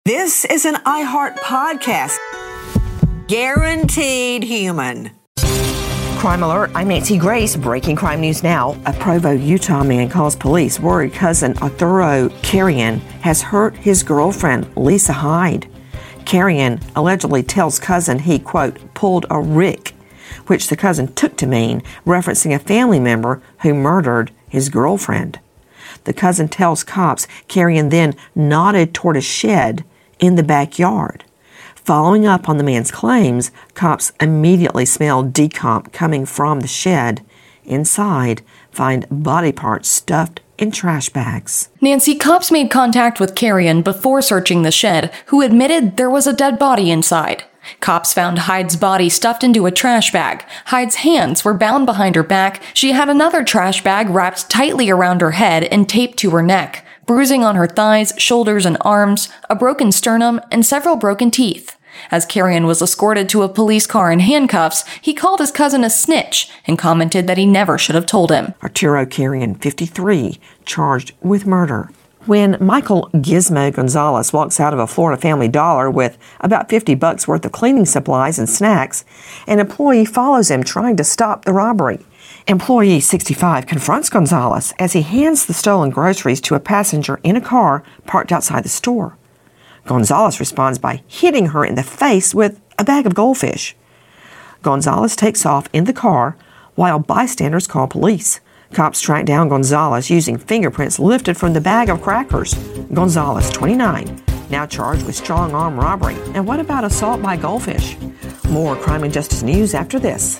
This is an iHeart podcast. Guaranteed human. Crime Alert, I'm Nancy Grace. Breaking crime news now. A Provo, Utah man calls police worried cousin Arturo Carrion has hurt his girlfriend, Lisa Hyde. Carrion allegedly tells cousin he, quote, pulled a Rick, which the cousin took to mean referencing a family member who murdered his girlfriend. The cousin tells cops Carrion then nodded toward a shed in the backyard. Following up on the man's claims, cops immediately smell decomp coming from the shed. Inside, find body parts stuffed in trash bags. Nancy, cops made contact with Carrion before searching the shed, who admitted there was a dead body inside. Cops found Hyde's body stuffed into a trash bag. Hyde's hands were bound behind her back. She had another trash bag wrapped tightly around her head and taped to her neck. Bruising on her thighs, shoulders, and arms, a broken sternum, and several broken teeth. As Carrion was escorted to a police car in handcuffs, he called his cousin a snitch and commented that he never should have told him. Arturo Carrion, 53, charged with murder. When Michael Gizmo Gonzalez walks out of a Florida Family Dollar with about $50 worth of cleaning supplies and snacks, an employee follows him trying to stop the robbery. Employee 65 confronts Gonzalez as he hands the stolen groceries to a passenger in a car parked outside the store. Gonzalez responds by hitting her in the face with a bag of goldfish. Gonzalez takes off in the car while bystanders call police. Cops track down Gonzalez using fingerprints lifted from the bag of crackers. Gonzalez, 29, now charged with strong arm robbery. And what about assault by goldfish? More crime and justice news after this.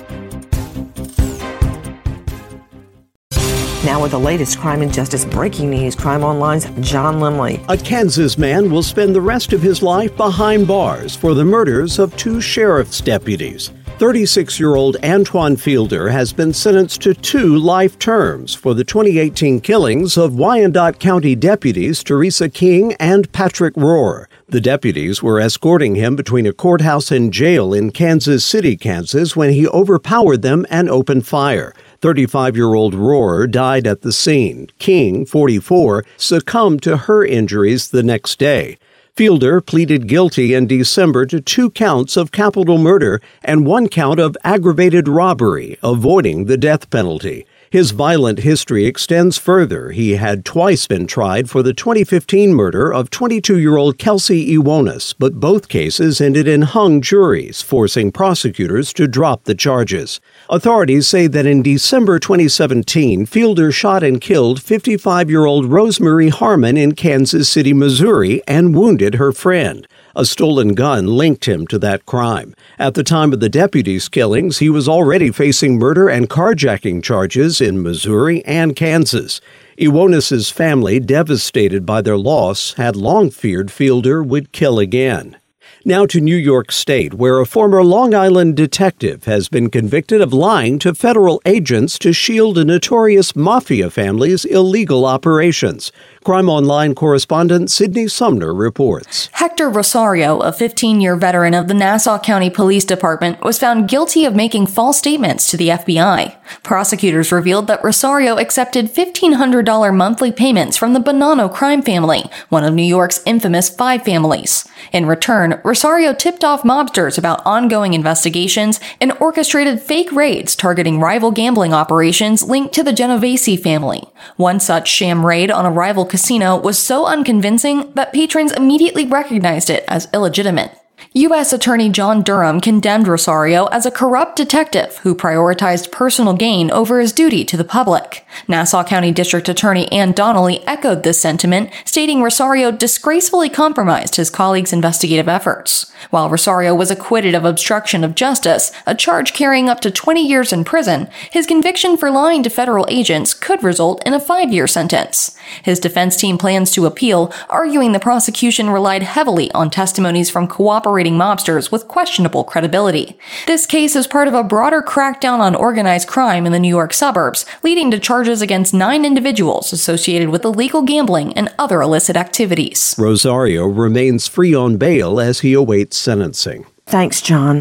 Now with the latest crime and justice breaking news, Crime Online's John Limley. A Kansas man will spend the rest of his life behind bars for the murders of two sheriff's deputies. 36-year-old Antoine Fielder has been sentenced to 2 life terms for the 2018 killings of Wyandotte County deputies Teresa King and Patrick Rohr. The deputies were escorting him between a courthouse and jail in Kansas City, Kansas, when he overpowered them and opened fire. 35-year-old Rohr died at the scene. King, 44, succumbed to her injuries the next day. Fielder pleaded guilty in December to 2 counts of capital murder and 1 count of aggravated robbery, avoiding the death penalty. His violent history extends further. He had twice been tried for the 2015 murder of 22-year-old Kelsey Iwonis, but both cases ended in hung juries, forcing prosecutors to drop the charges. Authorities say that in December 2017, Fielder shot and killed 55-year-old Rosemary Harmon in Kansas City, Missouri, and wounded her friend. A stolen gun linked him to that crime. At the time of the deputies' killings, he was already facing murder and carjacking charges in Missouri and Kansas. Iwonis's family, devastated by their loss, had long feared Fielder would kill again. Now to New York State, where a former Long Island detective has been convicted of lying to federal agents to shield a notorious mafia family's illegal operations. Crime Online correspondent Sydney Sumner reports. Hector Rosario, a 15-year veteran of the Nassau County Police Department, was found guilty of making false statements to the FBI. Prosecutors revealed that Rosario accepted $1,500 monthly payments from the Bonanno crime family, one of New York's infamous 5 families. In return, Rosario tipped off mobsters about ongoing investigations and orchestrated fake raids targeting rival gambling operations linked to the Genovese family. One such sham raid on a rival casino was so unconvincing that patrons immediately recognized it as illegitimate. U.S. Attorney John Durham condemned Rosario as a corrupt detective who prioritized personal gain over his duty to the public. Nassau County District Attorney Ann Donnelly echoed this sentiment, stating Rosario disgracefully compromised his colleagues' investigative efforts. While Rosario was acquitted of obstruction of justice, a charge carrying up to 20 years in prison, his conviction for lying to federal agents could result in a 5-year sentence. His defense team plans to appeal, arguing the prosecution relied heavily on testimonies from cooperating mobsters with questionable credibility. This case is part of a broader crackdown on organized crime in the New York suburbs, leading to charges against 9 individuals associated with illegal gambling and other illicit activities. Rosario remains free on bail as he awaits sentencing. Thanks, John.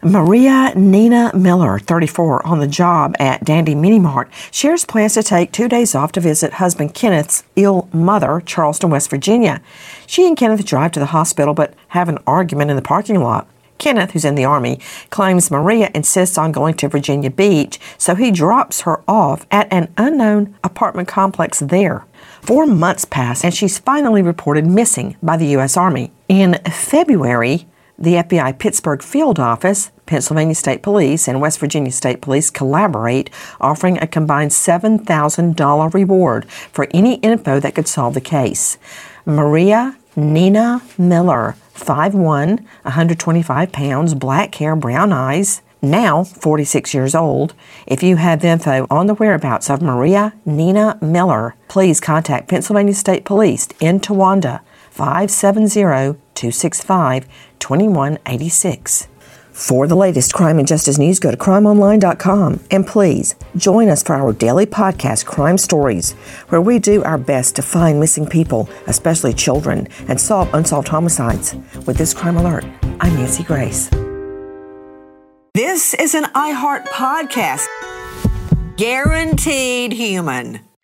Maria Nina Miller, 34, on the job at Dandy Mini Mart, shares plans to take 2 days off to visit husband Kenneth's ill mother, Charleston, West Virginia. She and Kenneth drive to the hospital but have an argument in the parking lot. Kenneth, who's in the Army, claims Maria insists on going to Virginia Beach, so he drops her off at an unknown apartment complex there. 4 months pass, and she's finally reported missing by the U.S. Army. In February, the FBI Pittsburgh Field Office, Pennsylvania State Police, and West Virginia State Police collaborate, offering a combined $7,000 reward for any info that could solve the case. Maria Nina Miller, 5'1", 125 pounds, black hair, brown eyes, now 46 years old. If you have info on the whereabouts of Maria Nina Miller, please contact Pennsylvania State Police in Towanda, 570-265-2186. For the latest crime and justice news, go to crimeonline.com. And please join us for our daily podcast, Crime Stories, where we do our best to find missing people, especially children, and solve unsolved homicides. With this crime alert, I'm Nancy Grace. This is an iHeart podcast. Guaranteed human.